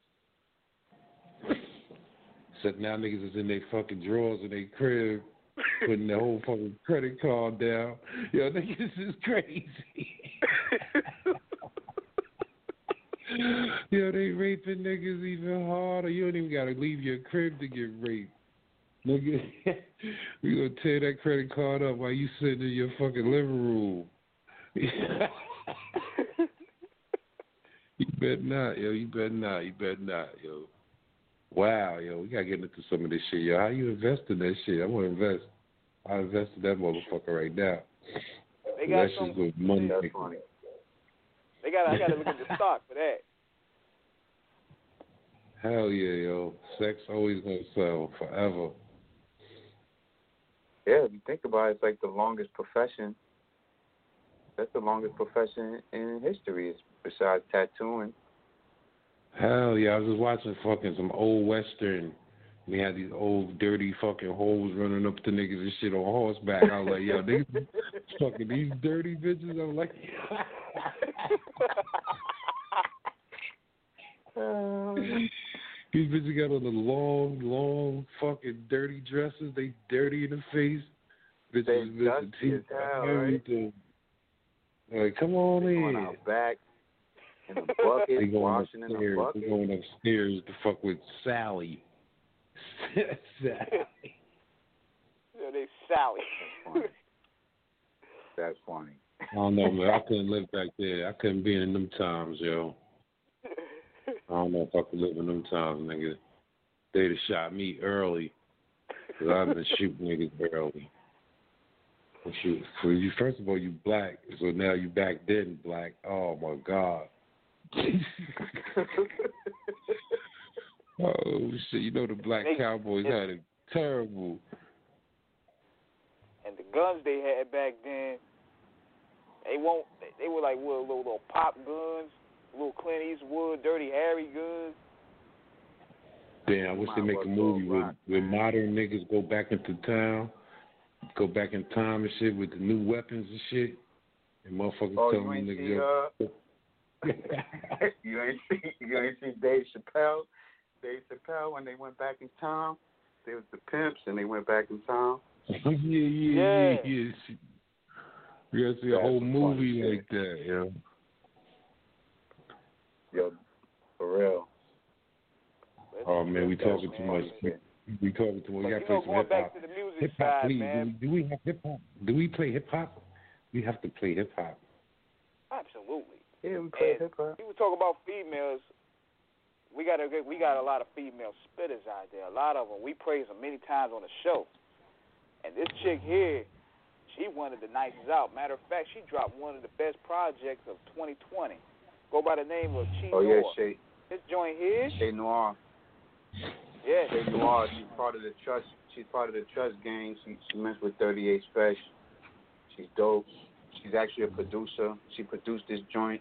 Except now niggas is in their fucking drawers in their crib, putting their whole fucking credit card down. Yo, niggas is crazy. Yo, they raping niggas even harder. You don't even gotta leave your crib to get raped. Nigga, we gonna tear that credit card up while you sitting in your fucking living room. You better not, yo. You better not, yo. Wow, yo, we gotta get into some of this shit, yo. How you invest in that shit? I wanna invest. I invest in that motherfucker right now. They got that shit's good money. I gotta look at the stock for that. Hell yeah, yo. Sex always gonna sell forever. Yeah, if you think about it, it's like the longest profession. That's the longest profession in history, besides tattooing. Hell yeah, I was just watching fucking some old Western. We had these old dirty fucking hoes running up to niggas and shit on horseback. I was like, yo, niggas fucking these dirty bitches. I was like, these bitches got on the long fucking dirty dresses. They dirty in the face. Bitches missing teeth. Everything. Like, come on in. Going out back. In the bucket, they going washing upstairs. in the bucket. They going upstairs to fuck with Sally. Yeah, they Sally. That's funny. I don't know, man. I couldn't live back there. I couldn't be in them times, yo. I don't know if I could live in them times, nigga. They'd have shot me early. Because I've been shooting niggas early. Shoot, for you, first of all, you black, so now you back then black. Oh, my God. Oh shit! You know the black Cowboys had it terrible. And the guns they had back then, they were like little pop guns, little Clint Eastwood, Dirty Harry guns. Damn, I wish they make a movie with modern niggas go back into town, go back in time and shit with the new weapons and shit, and motherfuckers tell them niggas. You ain't see Dave Chappelle. Dave Chappelle, when they went back in town, they was the pimps and they went back in town. Yeah. You gotta see a whole movie like that, yo. Yo, for real. Oh man, we talking too much. We talking too much. We gotta play some hip hop. Hip hop, please. Do we have hip hop? Do we play hip hop? We have to play hip hop. Absolutely. Yeah, we play hip hop. People talk about females. We got a lot of female spitters out there. A lot of them. We praise them many times on the show. And this chick here, she one of the nicest out. Matter of fact, she dropped one of the best projects of 2020. Go by the name of Chi Noir. Yeah, Shay. This joint here. Shay Noir. Yeah. Shay Noir. She's part of the Trust. She's part of the Trust gang. She messed with 38 Special. She's dope. She's actually a producer. She produced this joint.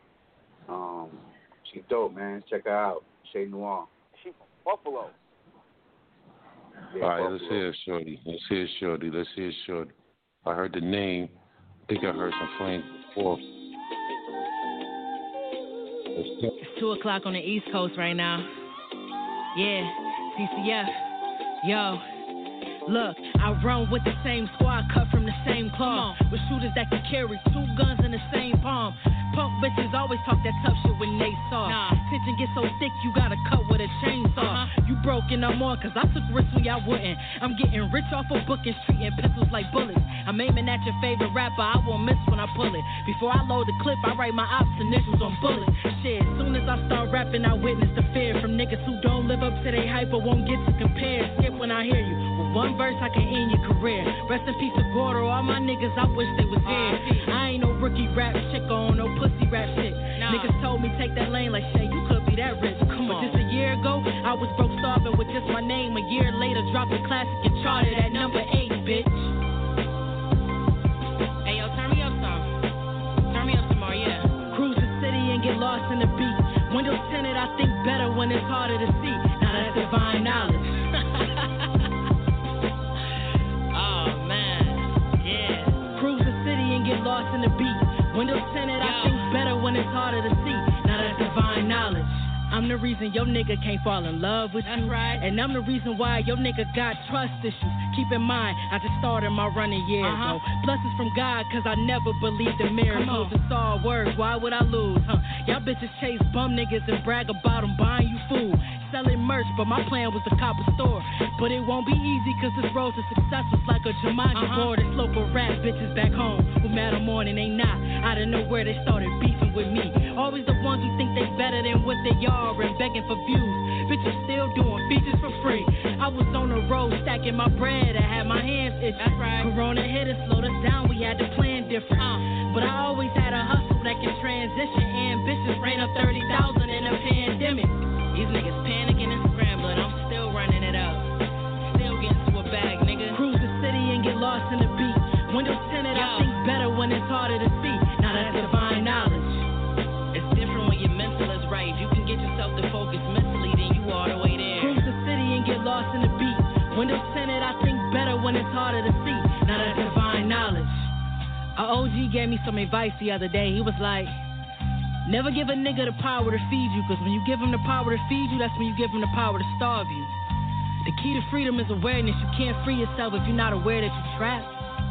She's dope, man. Check her out. Shay Noir. She from Buffalo. Yeah, all right, Buffalo. Let's hear it, Shorty. I heard the name. I think I heard some flames before. It's 2:00 on the East Coast right now. Yeah, TCF, yo. Look, I run with the same squad, cut from the same cloth, with shooters that can carry 2 guns in the same palm. Punk bitches always talk that tough shit when they soft. Tension gets so thick, you gotta cut with a chainsaw. You broken, I'm on, cause I took risks when y'all wouldn't. I'm getting rich off of bookings, treating pistols like bullets. I'm aiming at your favorite rapper, I won't miss when I pull it. Before I load the clip, I write my ops initials on bullets. Shit, soon as I start rapping, I witness the fear from niggas who don't live up to they hype or won't get to compare. Skip when I hear you. With one verse, I can end your career. Rest in peace to Gordo, all my niggas, I wish they was here. I ain't no rookie rap chick on no pussy rap shit. Niggas told me take that lane like Shay, you could be that rich. But just a year ago, I was broke starving with just my name. A year later, dropped a classic and charted at number 8, bitch. Hey yo, turn me up some. Turn me up some more, yeah. Cruise the city and get lost in the beat. Windows tinted, I think better when it's harder to see. Now that's divine knowledge. Get lost in the beat. Windows tinted, I think better when it's harder to see. Now that's divine knowledge. I'm the reason your nigga can't fall in love with you. Right. And I'm the reason why your nigga got trust issues. Keep in mind, I just started my running years. So blessings from God, cause I never believed in miracles. It's all words, why would I lose? Y'all bitches chase bum niggas and brag about them buying you food. Selling merch, but my plan was to cop a store. But it won't be easy, cause this road to success was like a Jumanji board. And slope of rap bitches back home who mad I'm on and they not. Out of nowhere they started beefing with me. Always the ones who think they better than what they are and begging for views. Bitches still doing features for free. I was on the road stacking my bread, I had my hands itching. That's right. Corona hit us, slowed us down, we had to plan different. But I always had a hustle that can transition. Ambitions ran up 30,000 in a pandemic. These niggas panicking and scrambling, I'm still running it up. Still getting to a bag, nigga. Cruise the city and get lost in the beat. Windows tinted, I think better when it's harder to see. Now that's divine knowledge. It's different when your mental is right. You can get yourself to focus mentally, then you all the way there. Cruise the city and get lost in the beat. Windows tinted, I think better when it's harder to see. Now that's divine knowledge. Our OG gave me some advice the other day. He was like, never give a nigga the power to feed you, cause when you give him the power to feed you, that's when you give him the power to starve you. The key to freedom is awareness. You can't free yourself if you're not aware that you're trapped.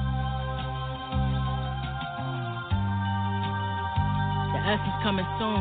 The essence coming soon.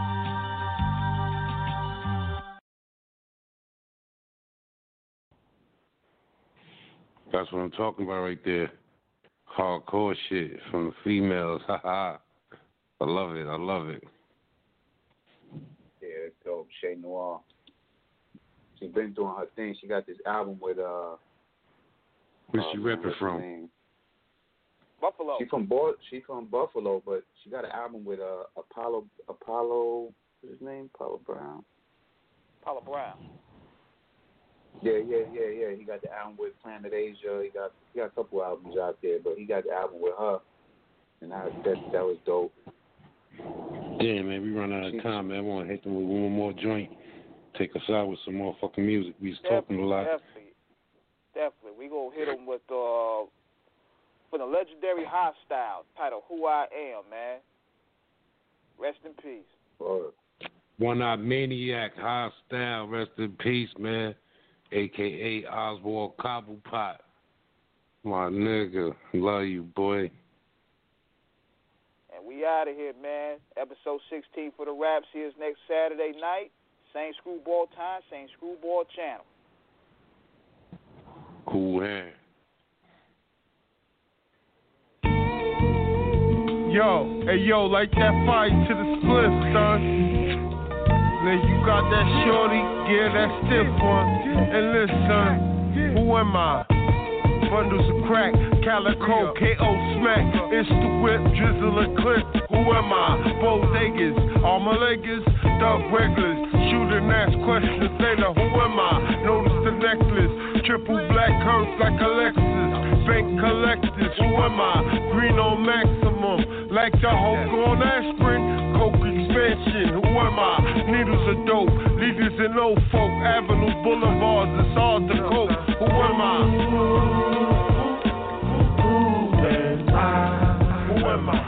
That's what I'm talking about right there. Hardcore shit from the females. Haha. I love it. I love it. Yeah, that's dope. Shay Noir. She's been doing her thing. She got this album with Where's she rapping from? Buffalo. She from Buffalo, but she got an album with Apollo. What's his name? Apollo Brown. Apollo Brown. Yeah. He got the album with Planet Asia. He got a couple albums out there, but he got the album with her, and that was dope. Damn, man, we run out of time, man. I want to hit them with one more joint. Take us out with some more fucking music. We was talking a lot. Definitely. We gonna hit them with for the legendary Hostile, titled Who I Am, man. Rest in peace. One-Eyed Maniac, Hostile, rest in peace, man. A.K.A. Oswald Cobblepot. My nigga, love you, boy. And we out of here, man. Episode 16 for the rap. See us next Saturday night. Same Screwball time, same Screwball channel. Cool hand. Yo, like that fight to the split, son. Now you got that shorty, yeah, that stiff one. And listen, who am I? Bundles of crack, calico, K.O. smack. It's the whip, drizzle a clip. Who am I? Bodegas, Armalegas, Doug Regulars. Shoot and ask questions later. Who am I? Notice the necklace. Triple black curves like a Lexus. Bank collectors. Who am I? Green on maximum. Like the Hulk on aspirin. Coke expansion. Who am I? Needles are dope. Leaders in old folk. Avenue Boulevards. It's hard to cope. Who am I? Who am I?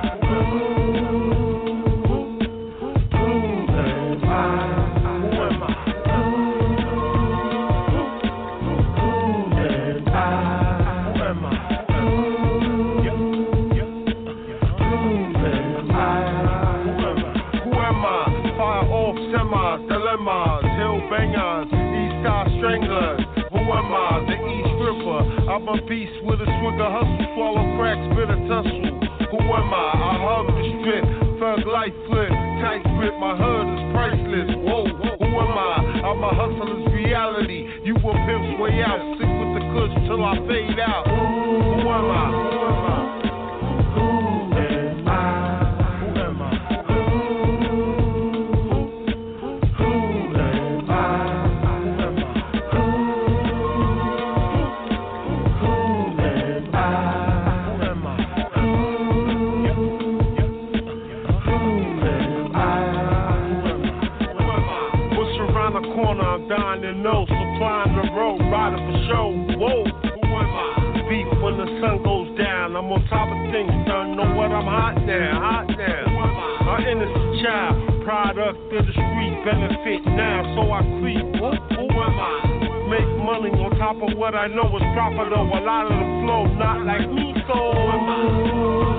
I'm a beast with a swig of hustle, swallow cracks, bit of tussle. Who am I? I hug the strip, thug life flip, tight grip, my hood is priceless. Whoa, who am I? I'm a hustler's reality. You a pimp's way out, stick with the kush till I fade out. Who am I? Who am I? Dying to know, supplying the road, riding for show. Whoa, who am I? Beef when the sun goes down. I'm on top of things, son. Know what? I'm hot now, hot now. Who am I? An innocent child, product of the street, benefit now, so I creep. Who am I? Make money on top of what I know is proper though. A lot of the flow, not like me, so who am I?